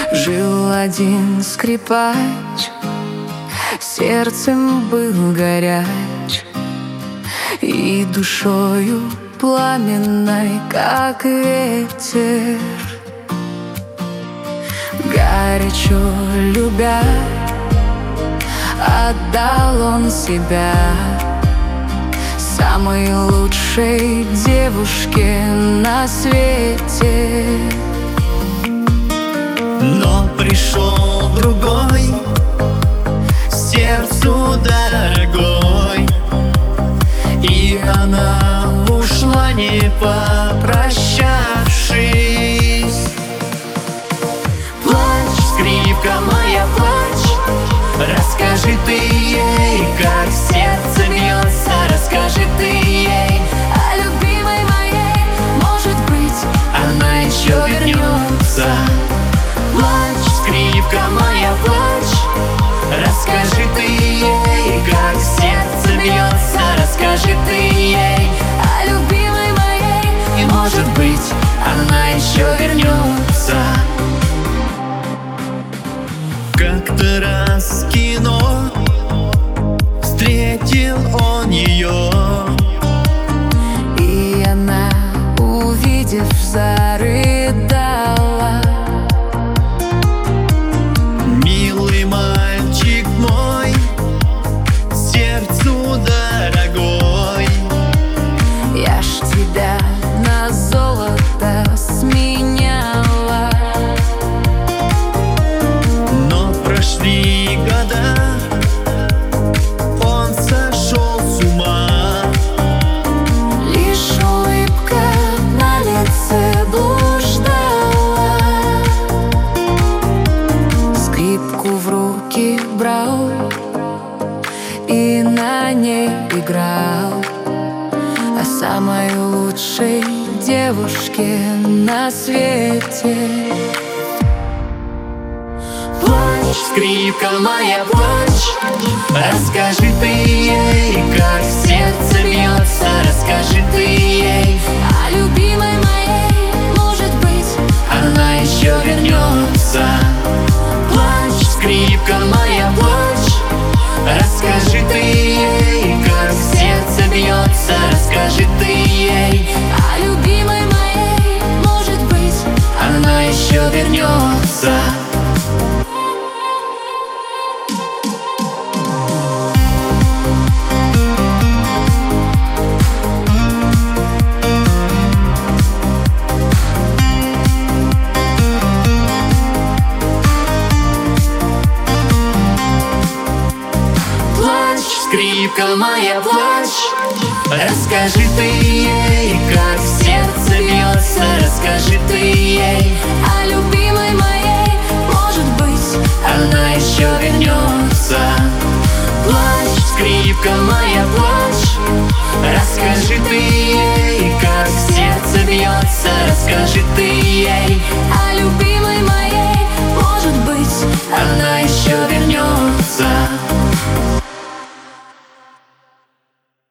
Жил один скрипач, сердцем был горяч и душою пламенной, как ветер. Горячо любя, отдал он себя самой лучшей девушке на свете. Но пришел другой, сердцу дорогой, и она ушла, не попрощавшись. Плачь, скрипка моя, плачь, расскажи ты ей, как сердце бьется, расскажи ты ей о любимой моей, может быть, она еще вернется. Плачь, скрипка моя, плачь, расскажи ты ей, как сердце бьется, расскажи ты ей о любимой моей, и может быть, она еще вернется. Как-то раз в кино встретил он ее, и она, увидев, зарыдала. милый мальчик мой, сердцу дорогой, Я ж тебя на золото сменяла. но прошли года, он сошел с ума. Лишь улыбка на лице блуждала. Скрипку в руки брал и на ней играл о самой лучшей девушке на свете. Плачь, скрипка моя, плачь, расскажи ты ей, как сердце бьется, расскажи ты ей О любимой моей, может быть, она еще вернется. Плачь, скрипка моя, плачь, расскажи ты ей, как сердце бьется, расскажи ты ей о любимой моей, может быть, она еще вернется. Скрипка моя, плачь, расскажи ты ей, как сердце